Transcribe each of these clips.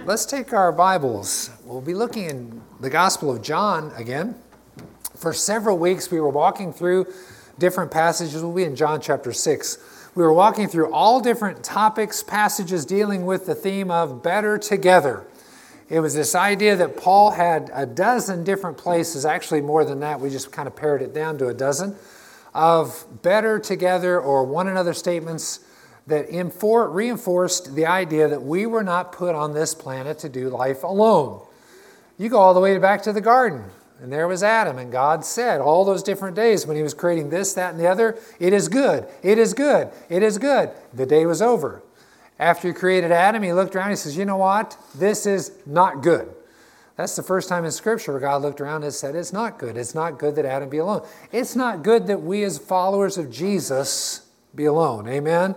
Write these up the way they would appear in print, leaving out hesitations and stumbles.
let's take our Bibles. We'll be looking in the Gospel of John again. For several weeks, we were walking through different passages. We'll be in John chapter 6. We were walking through all different topics, passages dealing with the theme of better together. It was this idea that Paul had a dozen different places, actually more than that, we just kind of pared it down to a dozen, of better together or one another statements that reinforced the idea that we were not put on this planet to do life alone. You go all the way back to the garden, and there was Adam, and God said all those different days when he was creating this, that, and the other, it is good, it is good, it is good. The day was over. After he created Adam, he looked around and he says, you know what? This is not good. That's the first time in Scripture where God looked around and said, it's not good. It's not good that Adam be alone. It's not good that we as followers of Jesus be alone. Amen?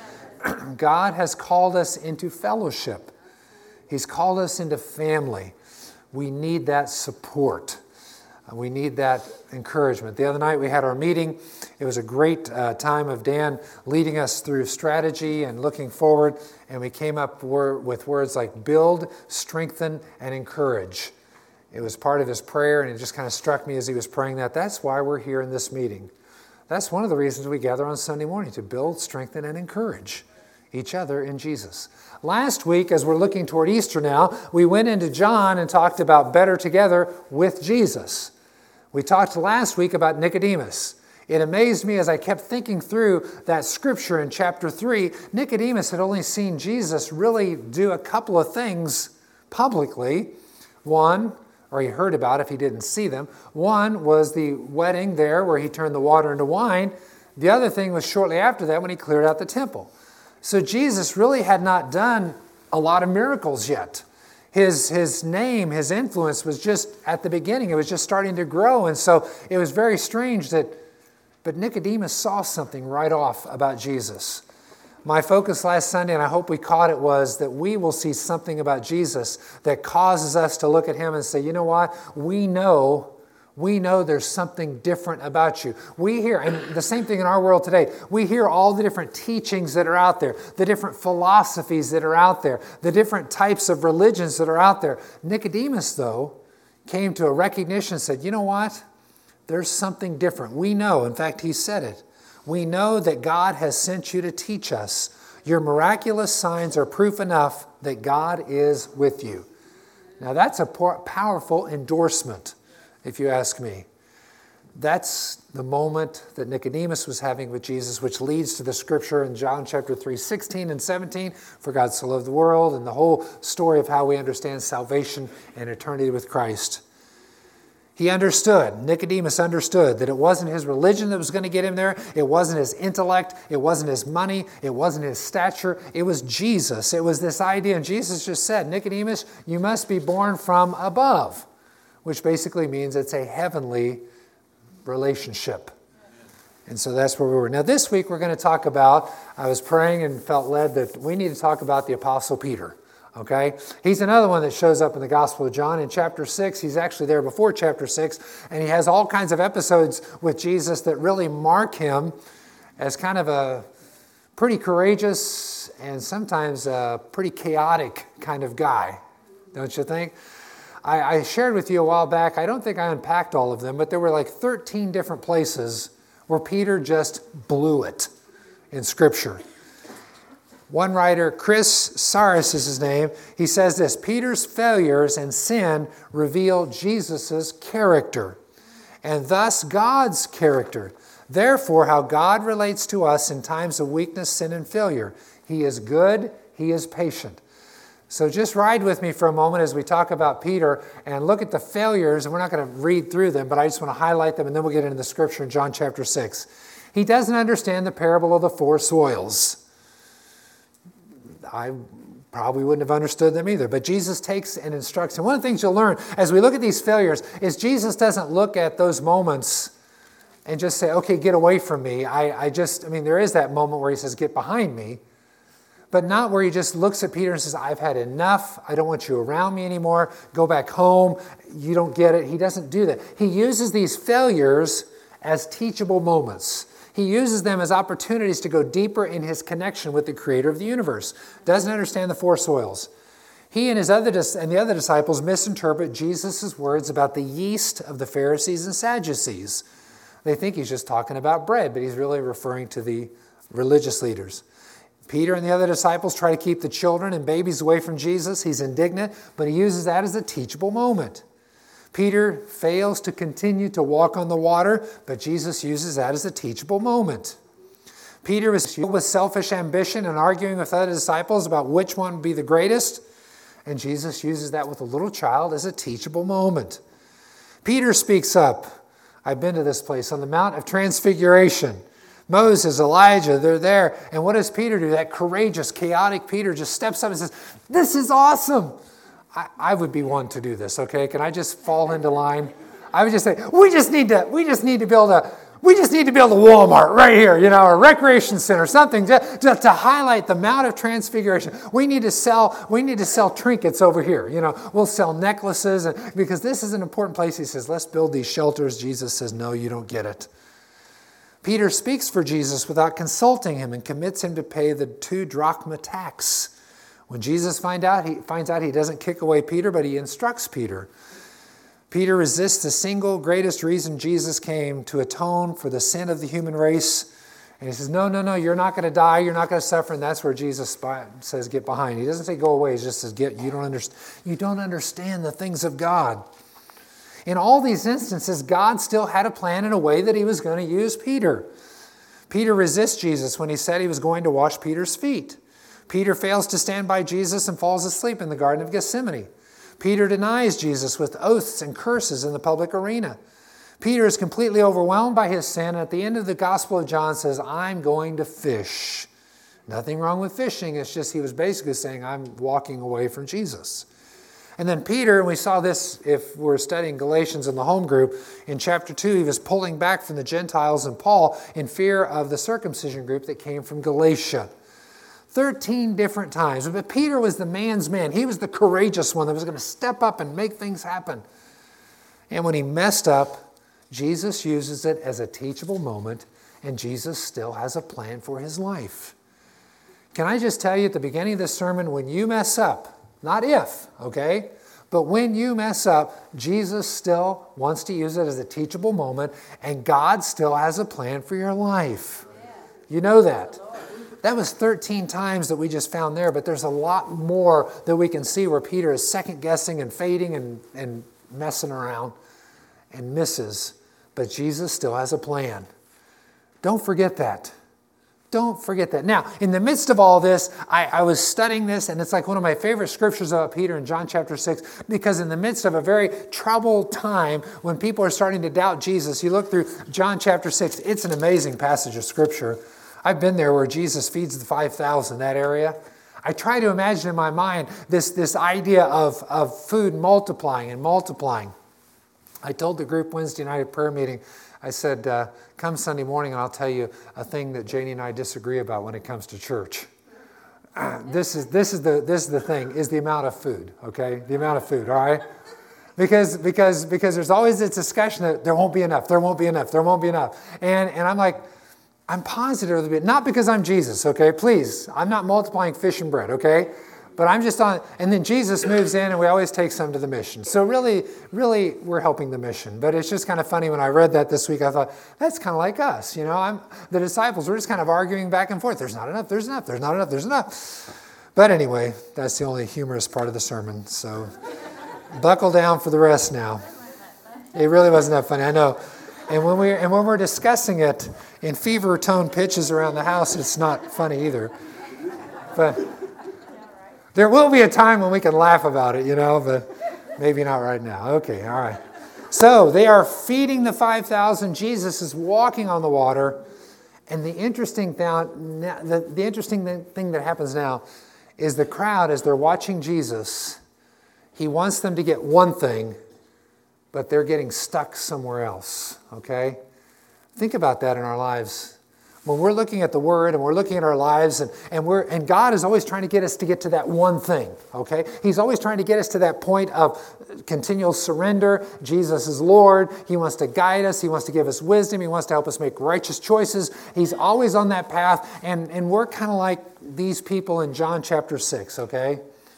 God has called us into fellowship. He's called us into family. We need that support. We need that encouragement. The other night we had our meeting. It was a great time of Dan leading us through strategy and looking forward. And we came up with words like build, strengthen, and encourage. It was part of his prayer, and it just kind of struck me as he was praying that. That's why we're here in this meeting. That's one of the reasons we gather on Sunday morning, to build, strengthen, and encourage each other in Jesus. Last week, as we're looking toward Easter now, we went into John and talked about better together with Jesus. We talked last week about Nicodemus. It amazed me as I kept thinking through that scripture in chapter 3. Nicodemus had only seen Jesus really do a couple of things publicly. One, or he heard about if he didn't see them. One was the wedding there where he turned the water into wine. The other thing was shortly after that when he cleared out the temple. So Jesus really had not done a lot of miracles yet. His name, his influence was just at the beginning. It was just starting to grow. And so it was very strange but Nicodemus saw something right off about Jesus. My focus last Sunday, and I hope we caught it, was that we will see something about Jesus that causes us to look at him and say, you know what? We know there's something different about you. We hear, and the same thing in our world today, we hear all the different teachings that are out there, the different philosophies that are out there, the different types of religions that are out there. Nicodemus, though, came to a recognition and said, you know what? There's something different. We know, in fact, he said it. We know that God has sent you to teach us. Your miraculous signs are proof enough that God is with you. Now that's a powerful endorsement, if you ask me. That's the moment that Nicodemus was having with Jesus, which leads to the scripture in John chapter 3, 16 and 17, for God so loved the world, and the whole story of how we understand salvation and eternity with Christ. He understood, Nicodemus understood, that it wasn't his religion that was going to get him there. It wasn't his intellect. It wasn't his money. It wasn't his stature. It was Jesus. It was this idea. And Jesus just said, Nicodemus, you must be born from above, which basically means it's a heavenly relationship. And so that's where we were. Now this week we're going to talk about, I was praying and felt led that we need to talk about the Apostle Peter. Okay? He's another one that shows up in the Gospel of John. In chapter 6, he's actually there before chapter 6, and he has all kinds of episodes with Jesus that really mark him as kind of a pretty courageous and sometimes a pretty chaotic kind of guy, don't you think? I shared with you a while back, I don't think I unpacked all of them, but there were like 13 different places where Peter just blew it in Scripture. One writer, Chris Saris is his name, he says this, Peter's failures and sin reveal Jesus' character, and thus God's character. Therefore, how God relates to us in times of weakness, sin, and failure. He is good, he is patient. So just ride with me for a moment as we talk about Peter and look at the failures, and we're not going to read through them, but I just want to highlight them, and then we'll get into the scripture in John chapter 6. He doesn't understand the parable of the 4 soils. I probably wouldn't have understood them either. But Jesus takes and instructs him. One of the things you'll learn as we look at these failures is Jesus doesn't look at those moments and just say, okay, get away from me. There is that moment where he says, get behind me. But not where he just looks at Peter and says, I've had enough. I don't want you around me anymore. Go back home. You don't get it. He doesn't do that. He uses these failures as teachable moments. He uses them as opportunities to go deeper in his connection with the creator of the universe. Doesn't understand the 4 soils. He and the other disciples misinterpret Jesus' words about the yeast of the Pharisees and Sadducees. They think he's just talking about bread, but he's really referring to the religious leaders. Peter and the other disciples try to keep the children and babies away from Jesus. He's indignant, but he uses that as a teachable moment. Peter fails to continue to walk on the water, but Jesus uses that as a teachable moment. Peter was filled with selfish ambition and arguing with other disciples about which one would be the greatest, and Jesus uses that with a little child as a teachable moment. Peter speaks up. I've been to this place on the Mount of Transfiguration. Moses, Elijah, they're there. And what does Peter do? That courageous, chaotic Peter just steps up and says, "This is awesome." I would be one to do this, okay? Can I just fall into line? I would just say, we just need to build a Walmart right here, or a recreation center, something to highlight the Mount of Transfiguration. We need to sell trinkets over here. We'll sell necklaces because this is an important place. He says, let's build these shelters. Jesus says, no, you don't get it. Peter speaks for Jesus without consulting him and commits him to pay the 2 drachma tax. When Jesus finds out, he doesn't kick away Peter, but he instructs Peter. Peter resists the single greatest reason Jesus came, to atone for the sin of the human race. And he says, no, you're not going to die, you're not going to suffer. And that's where Jesus says, get behind. He doesn't say go away, he just says, you don't understand the things of God. In all these instances, God still had a plan in a way that he was going to use Peter. Peter resists Jesus when he said he was going to wash Peter's feet. Peter fails to stand by Jesus and falls asleep in the Garden of Gethsemane. Peter denies Jesus with oaths and curses in the public arena. Peter is completely overwhelmed by his sin, and at the end of the Gospel of John says, I'm going to fish. Nothing wrong with fishing, it's just he was basically saying, I'm walking away from Jesus. And then Peter, and we saw this if we're studying Galatians in the home group, in chapter 2, he was pulling back from the Gentiles and Paul in fear of the circumcision group that came from Galatia. 13 different times. But Peter was the man's man. He was the courageous one that was going to step up and make things happen. And when he messed up, Jesus uses it as a teachable moment, and Jesus still has a plan for his life. Can I just tell you at the beginning of this sermon, when you mess up, not if, okay? But when you mess up, Jesus still wants to use it as a teachable moment, and God still has a plan for your life. You know that. That was 13 times that we just found there, but there's a lot more that we can see where Peter is second-guessing and fading and messing around and misses. But Jesus still has a plan. Don't forget that. Don't forget that. Now, in the midst of all this, I was studying this, and it's like one of my favorite scriptures about Peter in John chapter 6, because in the midst of a very troubled time, when people are starting to doubt Jesus, you look through John chapter 6, it's an amazing passage of scripture. I've been there where Jesus feeds the 5,000, that area. I try to imagine in my mind this idea of food multiplying and multiplying. I told the group Wednesday night at prayer meeting, I said, come Sunday morning and I'll tell you a thing that Janie and I disagree about when it comes to church. This is the thing, is the amount of food, okay? The amount of food, all right? Because there's always this discussion that there won't be enough. And I'm like, I'm positive of it, not because I'm Jesus, okay? Please, I'm not multiplying fish and bread, okay? But I'm just on, and then Jesus moves in and we always take some to the mission. So really, we're helping the mission. But it's just kind of funny when I read that this week, I thought, that's kind of like us, the disciples, we're just kind of arguing back and forth. There's not enough, there's enough, there's not enough, there's enough. But anyway, that's the only humorous part of the sermon. So buckle down for the rest now. It really wasn't that funny, I know. And when we're discussing it in fever tone pitches around the house, it's not funny either. But there will be a time when we can laugh about it, but maybe not right now. Okay, all right. So they are feeding the 5,000. Jesus is walking on the water. And the interesting thing that happens now is the crowd, as they're watching Jesus, he wants them to get one thing, but they're getting stuck somewhere else, okay? Think about that in our lives. When we're looking at the Word and we're looking at our lives and God is always trying to get us to get to that one thing, okay? He's always trying to get us to that point of continual surrender. Jesus is Lord. He wants to guide us. He wants to give us wisdom. He wants to help us make righteous choices. He's always on that path, and we're kind of like these people in John chapter 6, okay?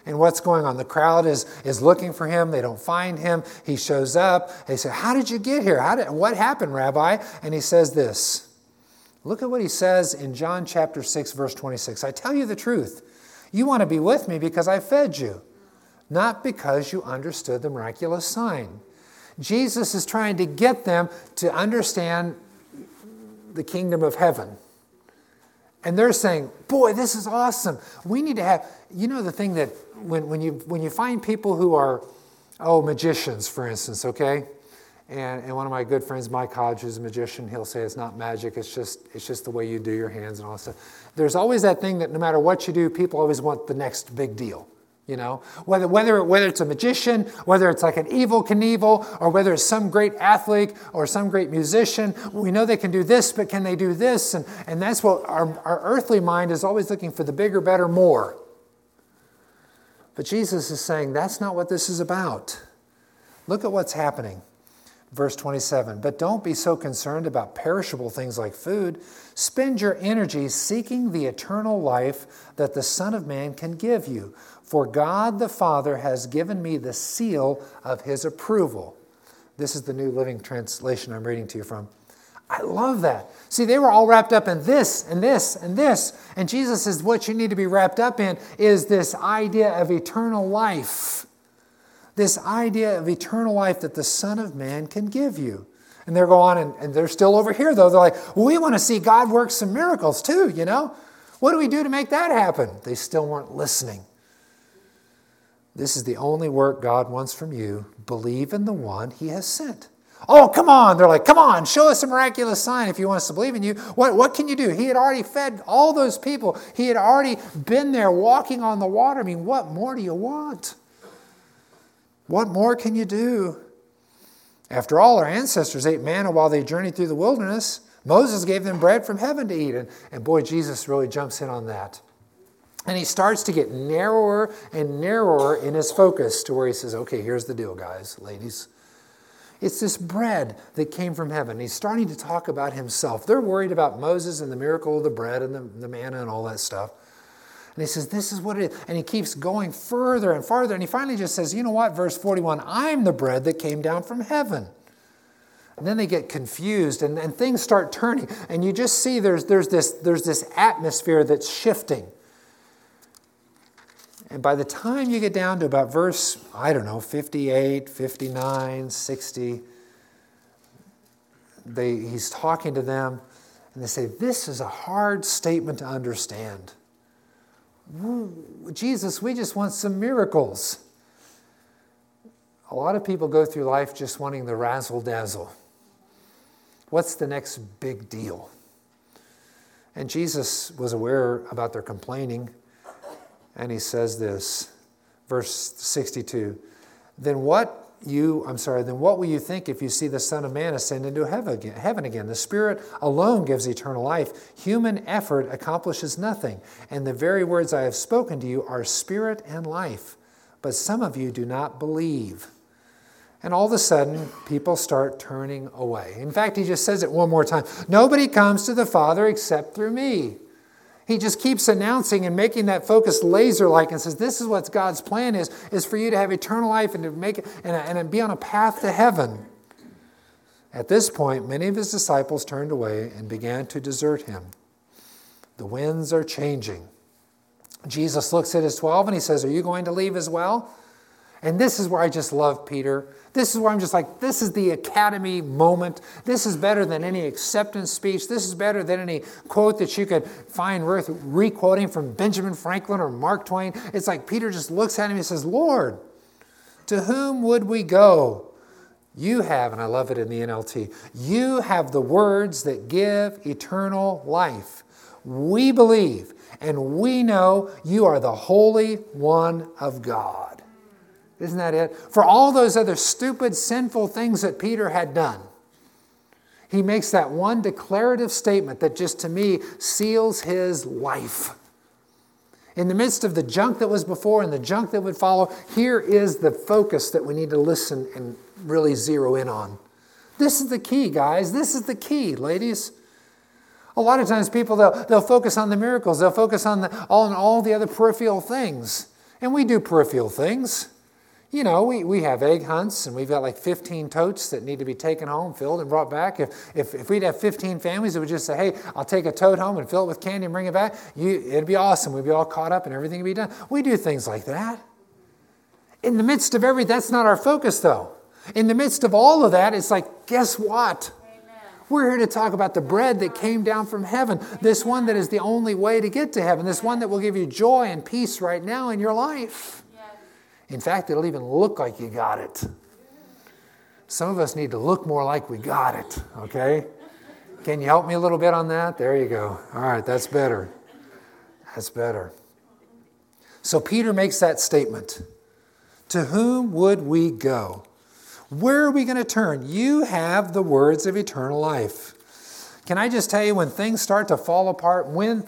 And what's going on? The crowd is looking for him. They don't find him. He shows up. They say, how did you get here? What happened, Rabbi? And he says this. Look at what he says in John chapter 6, verse 26. I tell you the truth. You want to be with me because I fed you, not because you understood the miraculous sign. Jesus is trying to get them to understand the kingdom of heaven. And they're saying, boy, this is awesome. We need to have, the thing that when you find people who are, magicians, for instance, okay? And one of my good friends, Mike Hodge, is a magician. He'll say it's not magic. It's just the way you do your hands and all that stuff. There's always that thing that no matter what you do, people always want the next big deal. Whether it's a magician, whether it's like an Evel Knievel, or whether it's some great athlete or some great musician, we know they can do this, but can they do this? And that's what our earthly mind is always looking for, the bigger, better, more. But Jesus is saying that's not what this is about. Look at what's happening. Verse 27, but don't be so concerned about perishable things like food. Spend your energy seeking the eternal life that the Son of Man can give you. For God the Father has given me the seal of his approval. This is the New Living Translation I'm reading to you from. I love that. See, they were all wrapped up in this and this and this. And Jesus says what you need to be wrapped up in is this idea of eternal life. This idea of eternal life that the Son of Man can give you. And they're going on, and they're still over here, though. They're like, well, we want to see God work some miracles, too, What do we do to make that happen? They still weren't listening. This is the only work God wants from you. Believe in the one he has sent. Oh, come on. They're like, come on, show us a miraculous sign if you want us to believe in you. What can you do? He had already fed all those people. He had already been there walking on the water. I mean, what more do you want? What more can you do? After all, our ancestors ate manna while they journeyed through the wilderness. Moses gave them bread from heaven to eat. And boy, Jesus really jumps in on that. And he starts to get narrower and narrower in his focus to where he says, okay, here's the deal, guys, ladies. It's this bread that came from heaven. He's starting to talk about himself. They're worried about Moses and the miracle of the bread and the manna and all that stuff. And he says, this is what it is. And he keeps going further and farther. And he finally just says, you know what? Verse 41, I'm the bread that came down from heaven. And then they get confused and things start turning. And you just see there's this atmosphere that's shifting. And by the time you get down to about verse, 58, 59, 60, he's talking to them. And they say, this is a hard statement to understand. Jesus, we just want some miracles. A lot of people go through life just wanting the razzle-dazzle. What's the next big deal? And Jesus was aware about their complaining, and he says this, verse 62, Then what will you think if you see the Son of Man ascend into heaven again? The Spirit alone gives eternal life. Human effort accomplishes nothing. And the very words I have spoken to you are spirit and life. But some of you do not believe. And all of a sudden, people start turning away. In fact, he just says it one more time. Nobody comes to the Father except through me. He just keeps announcing and making that focus laser-like and says, this is what God's plan is for you to have eternal life and to make it and be on a path to heaven. At this point, many of his disciples turned away and began to desert him. The winds are changing. Jesus looks at his 12 and he says, are you going to leave as well? And this is where I just love Peter. This is where I'm just like, this is the academy moment. This is better than any acceptance speech. This is better than any quote that you could find worth re-quoting from Benjamin Franklin or Mark Twain. It's like Peter just looks at him and says, Lord, to whom would we go? You have, and I love it in the NLT, you have the words that give eternal life. We believe and we know you are the Holy One of God. Isn't that it? For all those other stupid, sinful things that Peter had done, he makes that one declarative statement that just to me seals his life. In the midst of the junk that was before and the junk that would follow, here is the focus that we need to listen and really zero in on. This is the key, guys. This is the key, ladies. A lot of times people, they'll focus on the miracles. They'll focus on all the other peripheral things. And we do peripheral things. You know, we have egg hunts, and we've got like 15 totes that need to be taken home, filled, and brought back. If we'd have 15 families that would just say, hey, I'll take a tote home and fill it with candy and bring it back, it'd be awesome. We'd be all caught up and everything would be done. We do things like that. In the midst of that's not our focus, though. In the midst of all of that, it's like, guess what? Amen. We're here to talk about the bread that came down from heaven, this one that is the only way to get to heaven, this one that will give you joy and peace right now in your life. In fact, it'll even look like you got it. Some of us need to look more like we got it, okay? Can you help me a little bit on that? There you go. All right, that's better. That's better. So Peter makes that statement. To whom would we go? Where are we going to turn? You have the words of eternal life. Can I just tell you, when things start to fall apart,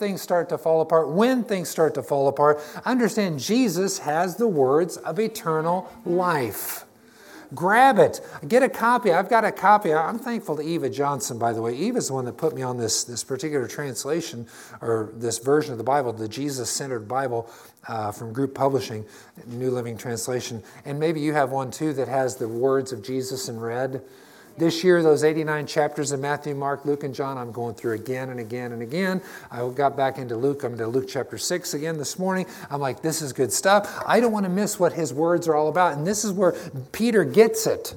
understand Jesus has the words of eternal life. Grab it. Get a copy. I've got a copy. I'm thankful to Eva Johnson, by the way. Eva's the one that put me on this particular translation, or this version of the Bible, the Jesus-centered Bible from Group Publishing, New Living Translation. And maybe you have one too that has the words of Jesus in red. This year, those 89 chapters of Matthew, Mark, Luke, and John, I'm going through again and again and again. I got back into Luke. I'm into Luke chapter 6 again this morning. I'm like, this is good stuff. I don't want to miss what his words are all about. And this is where Peter gets it.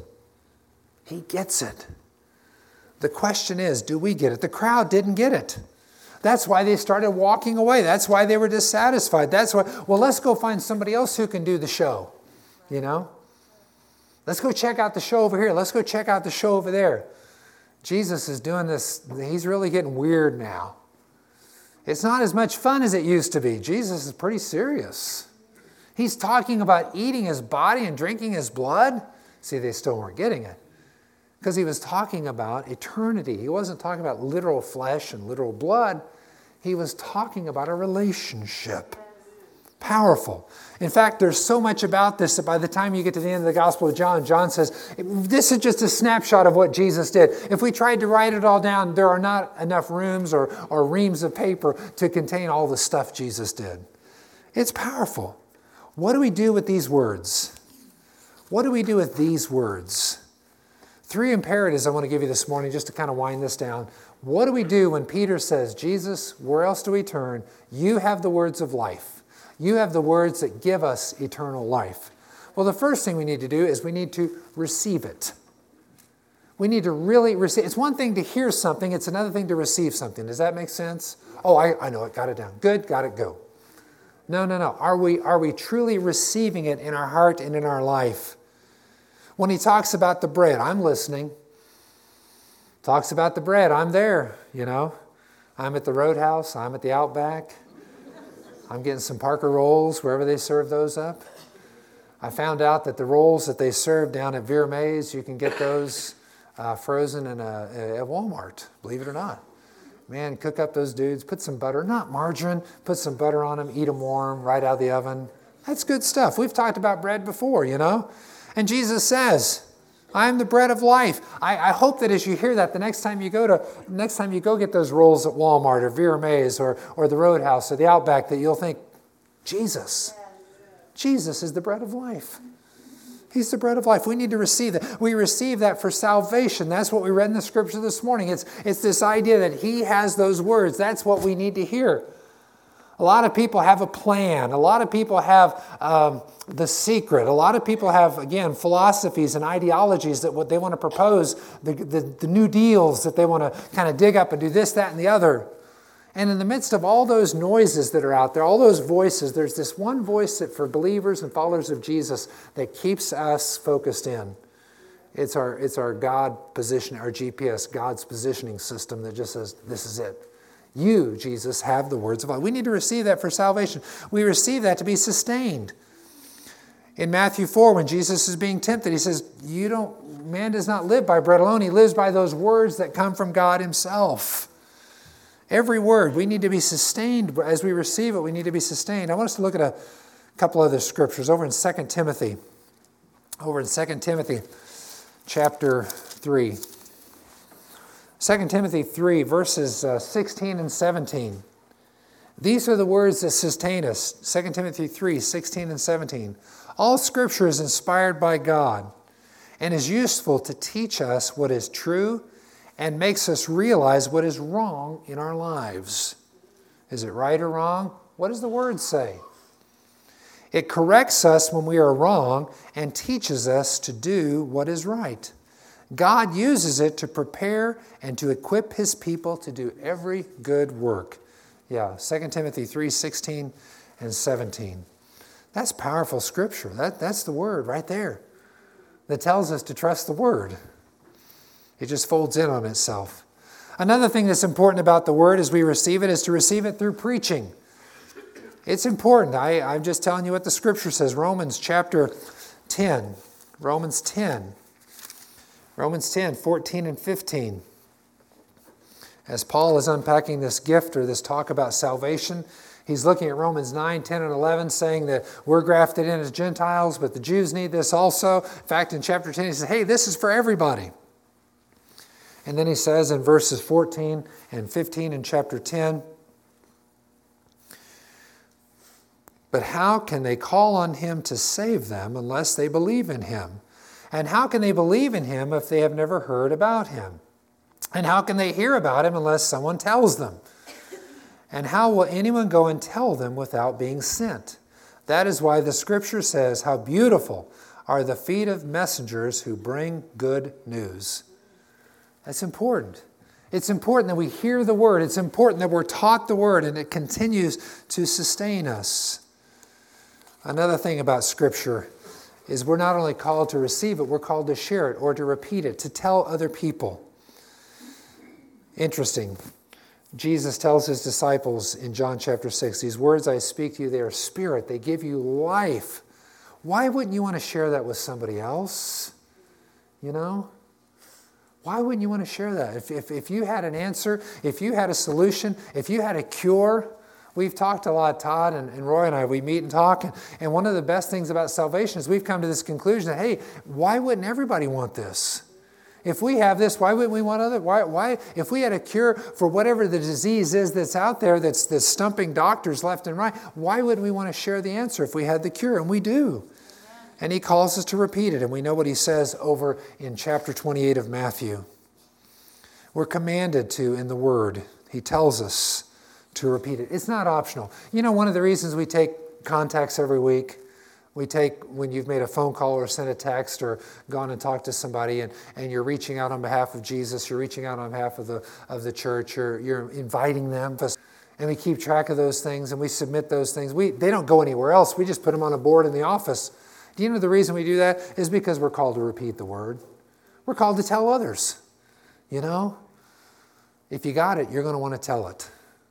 He gets it. The question is, do we get it? The crowd didn't get it. That's why they started walking away. That's why they were dissatisfied. That's why, well, let's go find somebody else who can do the show, you know? Let's go check out the show over here. Let's go check out the show over there. Jesus is doing this. He's really getting weird now. It's not as much fun as it used to be. Jesus is pretty serious. He's talking about eating his body and drinking his blood. See, they still weren't getting it. Because he was talking about eternity. He wasn't talking about literal flesh and literal blood. He was talking about a relationship. Powerful. In fact, there's so much about this that by the time you get to the end of the Gospel of John, John says, this is just a snapshot of what Jesus did. If we tried to write it all down, there are not enough rooms or reams of paper to contain all the stuff Jesus did. It's powerful. What do we do with these words? What do we do with these words? 3 imperatives I want to give you this morning just to kind of wind this down. What do we do when Peter says, Jesus, where else do we turn? You have the words of life. You have the words that give us eternal life. Well, the first thing we need to do is we need to receive it. We need to really receive. It's one thing to hear something. It's another thing to receive something. Does that make sense? Oh, I know it. Got it down. Good. Got it. Go. No. Are we truly receiving it in our heart and in our life? When he talks about the bread, I'm listening. Talks about the bread. I'm there, you know. I'm at the Roadhouse. I'm at the Outback. I'm getting some Parker rolls wherever they serve those up. I found out that the rolls that they serve down at Vera Mays, you can get those frozen at Walmart, believe it or not. Man, cook up those dudes, put some butter, not margarine, put some butter on them, eat them warm, right out of the oven. That's good stuff. We've talked about bread before, you know. And Jesus says, I am the bread of life. I hope that as you hear that, the next time you go get those rolls at Walmart or Vera Mays or the Roadhouse or the Outback, that you'll think, Jesus is the bread of life. He's the bread of life. We need to receive that. We receive that for salvation. That's what we read in the scripture this morning. It's this idea that he has those words. That's what we need to hear. A lot of people have a plan. A lot of people have the secret. A lot of people have, again, philosophies and ideologies that what they want to propose, the new deals that they want to kind of dig up and do this, that, and the other. And in the midst of all those noises that are out there, all those voices, there's this one voice that for believers and followers of Jesus that keeps us focused in. It's our God position, our GPS, God's positioning system that just says, this is it. You, Jesus, have the words of life. We need to receive that for salvation. We receive that to be sustained. In Matthew 4, when Jesus is being tempted, he says, man does not live by bread alone. He lives by those words that come from God himself. Every word, we need to be sustained. As we receive it, we need to be sustained. I want us to look at a couple other scriptures over in 2 Timothy. Over in 2 Timothy chapter 3. 2 Timothy 3, verses 16 and 17. These are the words that sustain us. 2 Timothy 3, 16 and 17. All Scripture is inspired by God and is useful to teach us what is true and makes us realize what is wrong in our lives. Is it right or wrong? What does the Word say? It corrects us when we are wrong and teaches us to do what is right. God uses it to prepare and to equip His people to do every good work. Yeah, 2 Timothy 3, 16 and 17. That's powerful Scripture. That's the Word right there that tells us to trust the Word. It just folds in on itself. Another thing that's important about the Word as we receive it is to receive it through preaching. It's important. I'm just telling you what the Scripture says. Romans chapter 10. Romans 10. Romans 10, 14 and 15. As Paul is unpacking this gift or this talk about salvation, he's looking at Romans 9, 10, and 11, saying that we're grafted in as Gentiles, but the Jews need this also. In fact, in chapter 10, he says, hey, this is for everybody. And then he says in verses 14 and 15 in chapter 10, but how can they call on Him to save them unless they believe in Him? And how can they believe in Him if they have never heard about Him? And how can they hear about Him unless someone tells them? And how will anyone go and tell them without being sent? That is why the Scripture says, how beautiful are the feet of messengers who bring good news. That's important. It's important that we hear the Word. It's important that we're taught the Word and it continues to sustain us. Another thing about Scripture is we're not only called to receive it, we're called to share it or to repeat it, to tell other people. Interesting. Jesus tells His disciples in John chapter 6, these words I speak to you, they are spirit. They give you life. Why wouldn't you want to share that with somebody else? You know? Why wouldn't you want to share that? If you had an answer, if you had a solution, if you had a cure, we've talked a lot, Todd and Roy and I, we meet and talk, and one of the best things about salvation is we've come to this conclusion that, hey, why wouldn't everybody want this? If we have this, why wouldn't we want other? Why? If we had a cure for whatever the disease is that's out there that's stumping doctors left and right, why wouldn't we want to share the answer if we had the cure? And we do. And He calls us to repeat it. And we know what He says over in chapter 28 of Matthew. We're commanded to in the Word. He tells us to repeat it. It's not optional. You know, one of the reasons we take contacts every week, we take when you've made a phone call or sent a text or gone and talked to somebody and you're reaching out on behalf of Jesus, you're reaching out on behalf of the church, you're inviting them. And we keep track of those things and we submit those things. They don't go anywhere else. We just put them on a board in the office. Do you know the reason we do that is because we're called to repeat the Word. We're called to tell others. You know, if you got it, you're going to want to tell it.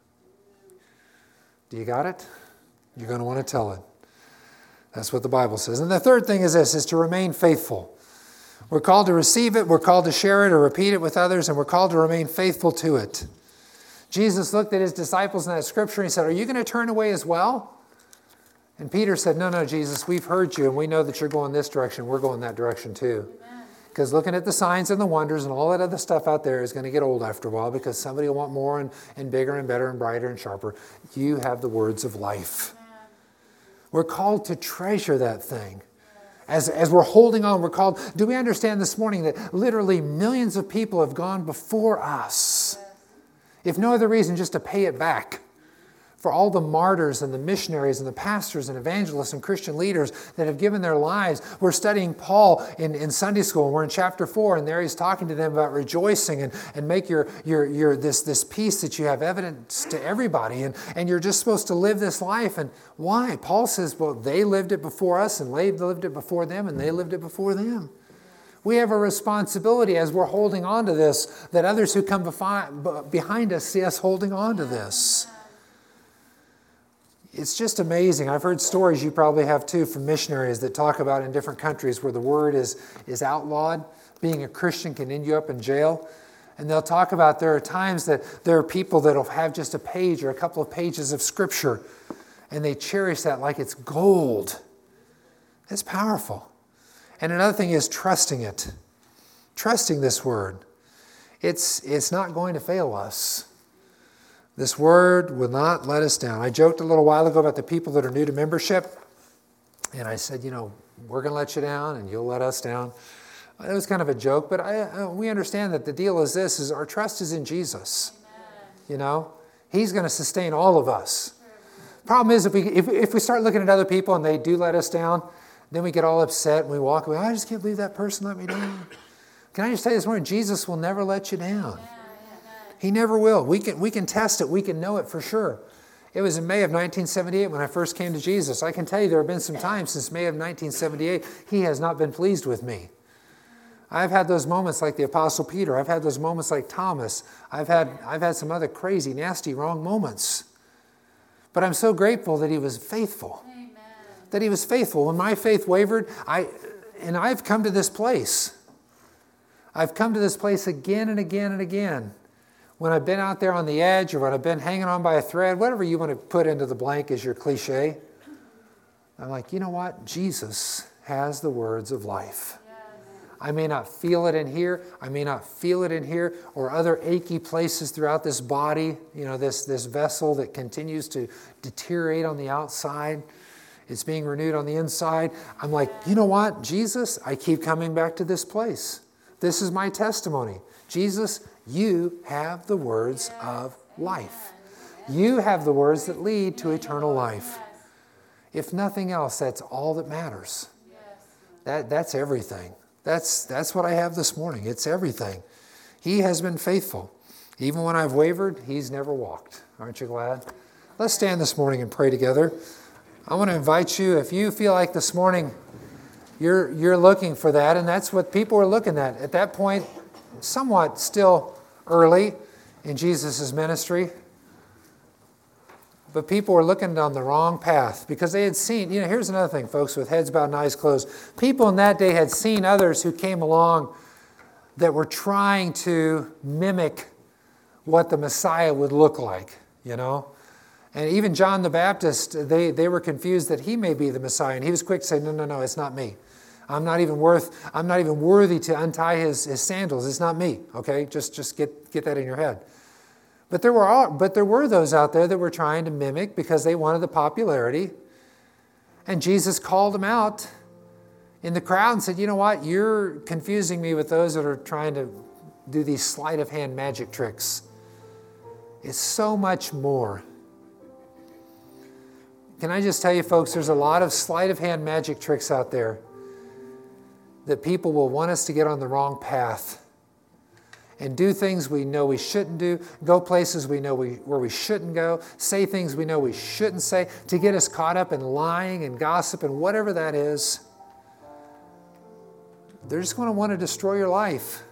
Do you got it? You're going to want to tell it. That's what the Bible says. And the third thing is this, is to remain faithful. We're called to receive it, we're called to share it or repeat it with others, and we're called to remain faithful to it. Jesus looked at His disciples in that scripture and He said, are you going to turn away as well? And Peter said, no, Jesus, we've heard you and we know that you're going this direction. We're going that direction too. Because looking at the signs and the wonders and all that other stuff out there is going to get old after a while because somebody will want more and bigger and better and brighter and sharper. You have the words of life. We're called to treasure that thing. As we're holding on, we're called, do we understand this morning that literally millions of people have gone before us? If no other reason, just to pay it back. For all the martyrs and the missionaries and the pastors and evangelists and Christian leaders that have given their lives. We're studying Paul in Sunday school, and we're in chapter 4, and there he's talking to them about rejoicing and make your this peace that you have evidence to everybody, and you're just supposed to live this life. And why? Paul says, well, they lived it before us, and they lived it before them, and they lived it before them. We have a responsibility as we're holding on to this, that others who come behind us see us holding on to this. It's just amazing. I've heard stories, you probably have too, from missionaries that talk about in different countries where the word is outlawed. Being a Christian can end you up in jail. And they'll talk about there are times that there are people that will have just a page or a couple of pages of Scripture, and they cherish that like it's gold. It's powerful. And another thing is trusting it. Trusting this word. It's not going to fail us. This word will not let us down. I joked a little while ago about the people that are new to membership. And I said, we're going to let you down and you'll let us down. It was kind of a joke, but we understand that the deal is our trust is in Jesus. Amen. He's going to sustain all of us. Problem is, if we start looking at other people and they do let us down, then we get all upset and we walk away. I just can't believe that person let me down. Can I just tell you this morning, Jesus will never let you down. He never will. We can test it. We can know it for sure. It was in May of 1978 when I first came to Jesus. I can tell you there have been some times since May of 1978, He has not been pleased with me. I've had those moments like the Apostle Peter. I've had those moments like Thomas. I've had some other crazy, nasty, wrong moments. But I'm so grateful that He was faithful. Amen. That He was faithful. When my faith wavered, I've come to this place. I've come to this place again and again and again. When I've been out there on the edge or when I've been hanging on by a thread, whatever you want to put into the blank as your cliche, I'm like, you know what? Jesus has the words of life. I may not feel it in here. I may not feel it in here or other achy places throughout this body, this vessel that continues to deteriorate on the outside. It's being renewed on the inside. I'm like, you know what, Jesus, I keep coming back to this place. This is my testimony. Jesus, you have the words of life. You have the words that lead to eternal life. If nothing else, that's all that matters. That's everything. That's what I have this morning. It's everything. He has been faithful. Even when I've wavered, He's never walked. Aren't you glad? Let's stand this morning and pray together. I want to invite you, if you feel like this morning you're looking for that, and that's what people are looking at that point, somewhat still early in Jesus' ministry. But people were looking down the wrong path because they had seen, here's another thing, folks, with heads bowed and eyes closed. People in that day had seen others who came along that were trying to mimic what the Messiah would look like, And even John the Baptist, they were confused that he may be the Messiah. And he was quick to say, no, it's not me. I'm not even worthy to untie his sandals. It's not me, okay? Just get that in your head. But there were those out there that were trying to mimic because they wanted the popularity. And Jesus called them out in the crowd and said, you know what? You're confusing me with those that are trying to do these sleight of hand magic tricks. It's so much more. Can I just tell you, folks, there's a lot of sleight of hand magic tricks out there that people will want us to get on the wrong path and do things we know we shouldn't do, go places we know where we shouldn't go, say things we know we shouldn't say, to get us caught up in lying and gossip and whatever that is. They're just going to want to destroy your life.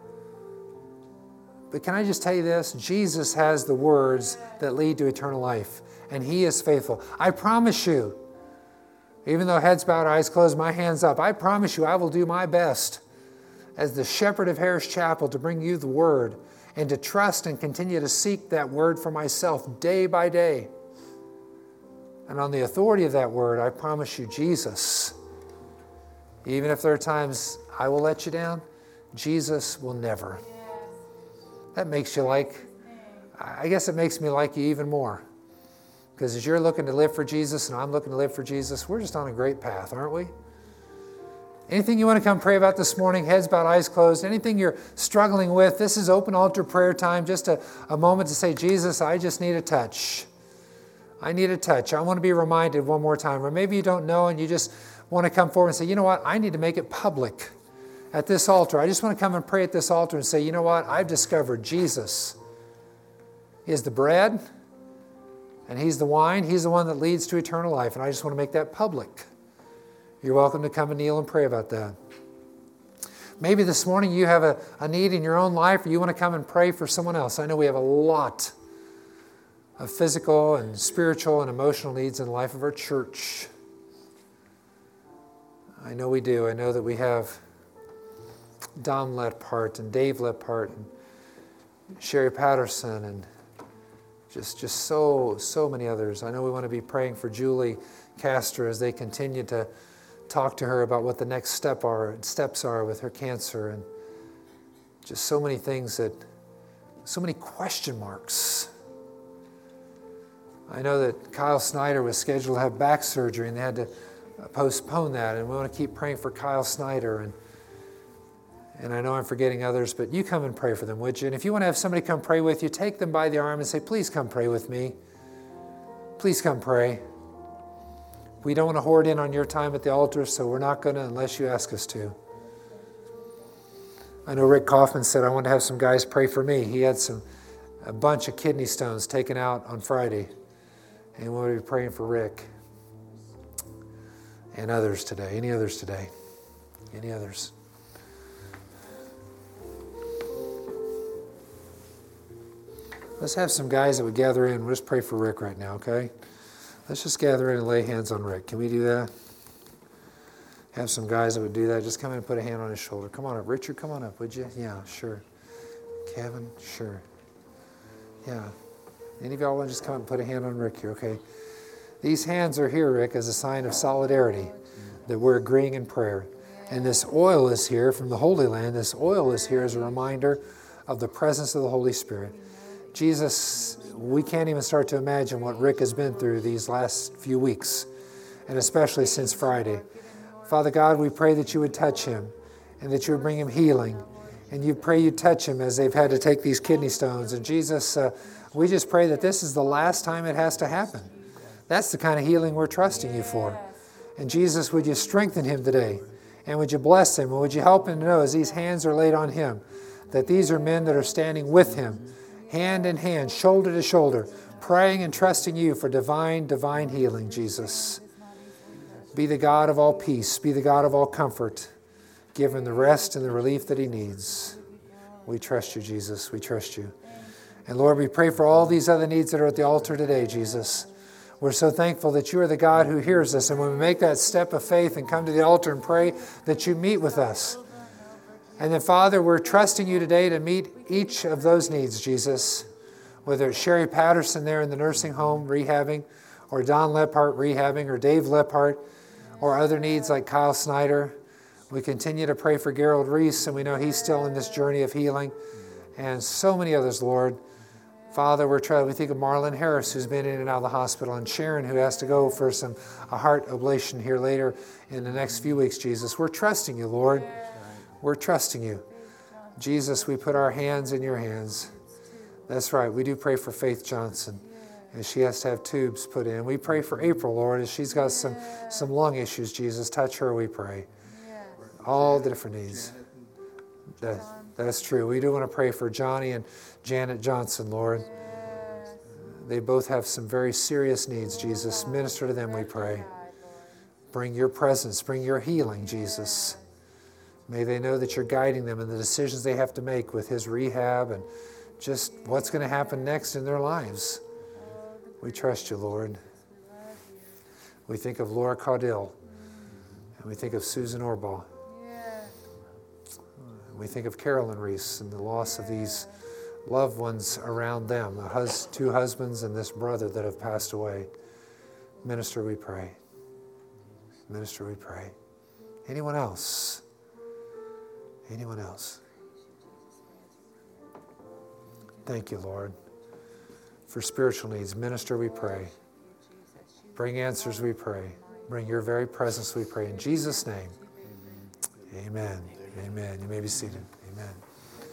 But can I just tell you this? Jesus has the words that lead to eternal life, and He is faithful. I promise you, even though heads bowed, eyes closed, my hands up, I promise you I will do my best as the shepherd of Harris Chapel to bring you the Word and to trust and continue to seek that Word for myself day by day. And on the authority of that Word, I promise you, Jesus, even if there are times I will let you down, Jesus will never. That makes you I guess it makes me like you even more. Because as you're looking to live for Jesus and I'm looking to live for Jesus, we're just on a great path, aren't we? Anything you want to come pray about this morning, heads bowed, eyes closed, anything you're struggling with, this is open altar prayer time, just a moment to say, Jesus, I just need a touch. I need a touch. I want to be reminded one more time. Or maybe you don't know and you just want to come forward and say, you know what, I need to make it public at this altar. I just want to come and pray at this altar and say, you know what, I've discovered Jesus is the bread and He's the wine. He's the one that leads to eternal life. And I just want to make that public. You're welcome to come and kneel and pray about that. Maybe this morning you have a need in your own life or you want to come and pray for someone else. I know we have a lot of physical and spiritual and emotional needs in the life of our church. I know we do. I know that we have Dom Lepart and Dave Lepart and Sherry Patterson and just so many others. I know we want to be praying for Julie Castor as they continue to talk to her about what the next steps are with her cancer, and just so many things so many question marks. I know that Kyle Snyder was scheduled to have back surgery and they had to postpone that. And we want to keep praying for Kyle Snyder. And I know I'm forgetting others, but you come and pray for them, would you? And if you want to have somebody come pray with you, take them by the arm and say, please come pray with me. Please come pray. We don't want to hoard in on your time at the altar, so we're not going to unless you ask us to. I know Rick Kaufman said, I want to have some guys pray for me. He had a bunch of kidney stones taken out on Friday. And we'll be praying for Rick and others today. Any others today? Any others? Let's have some guys that would gather in. We'll just pray for Rick right now, okay? Let's just gather in and lay hands on Rick. Can we do that? Have some guys that would do that. Just come in and put a hand on his shoulder. Come on up. Richard, come on up, would you? Yeah, sure. Kevin, sure. Yeah. Any of y'all want to just come up and put a hand on Rick here, okay? These hands are here, Rick, as a sign of solidarity, that we're agreeing in prayer. And this oil is here from the Holy Land. This oil is here as a reminder of the presence of the Holy Spirit. Jesus, we can't even start to imagine what Rick has been through these last few weeks, and especially since Friday. Father God, we pray that you would touch him and that you would bring him healing. And you pray you touch him as they've had to take these kidney stones. And Jesus, we just pray that this is the last time it has to happen. That's the kind of healing we're trusting you for. And Jesus, would you strengthen him today? And would you bless him? And would you help him to know as these hands are laid on him, that these are men that are standing with him, hand in hand, shoulder to shoulder, praying and trusting you for divine healing, Jesus. Be the God of all peace. Be the God of all comfort. Give him the rest and the relief that he needs. We trust you, Jesus. We trust you. And Lord, we pray for all these other needs that are at the altar today, Jesus. We're so thankful that you are the God who hears us. And when we make that step of faith and come to the altar and pray, that you meet with us. And then, Father, we're trusting you today to meet each of those needs, Jesus. Whether it's Sherry Patterson there in the nursing home rehabbing, or Don Lephart rehabbing, or Dave Lephart, or other needs like Kyle Snyder. We continue to pray for Gerald Reese, and we know he's still in this journey of healing. And so many others, Lord. Father, we think of Marlon Harris, who's been in and out of the hospital, and Sharon, who has to go for a heart ablation here later in the next few weeks, Jesus. We're trusting you, Lord. We're trusting you. Jesus, we put our hands in your hands. That's right. We do pray for Faith Johnson, and she has to have tubes put in. We pray for April, Lord, as she's got some lung issues, Jesus. Touch her, we pray. All the different needs. That's true. We do want to pray for Johnny and Janet Johnson, Lord. They both have some very serious needs, Jesus. Minister to them, we pray. Bring your presence. Bring your healing, Jesus. May they know that you're guiding them in the decisions they have to make with his rehab and just what's going to happen next in their lives. We trust you, Lord. We think of Laura Caudill, and we think of Susan Orbaugh. We think of Carolyn Reese and the loss of these loved ones around them, the two husbands and this brother that have passed away. Minister, we pray. Minister, we pray. Anyone else? Anyone else? Thank you, Lord. For spiritual needs, minister, we pray. Bring answers, we pray. Bring your very presence, we pray. In Jesus' name, amen. Amen. You may be seated. Amen.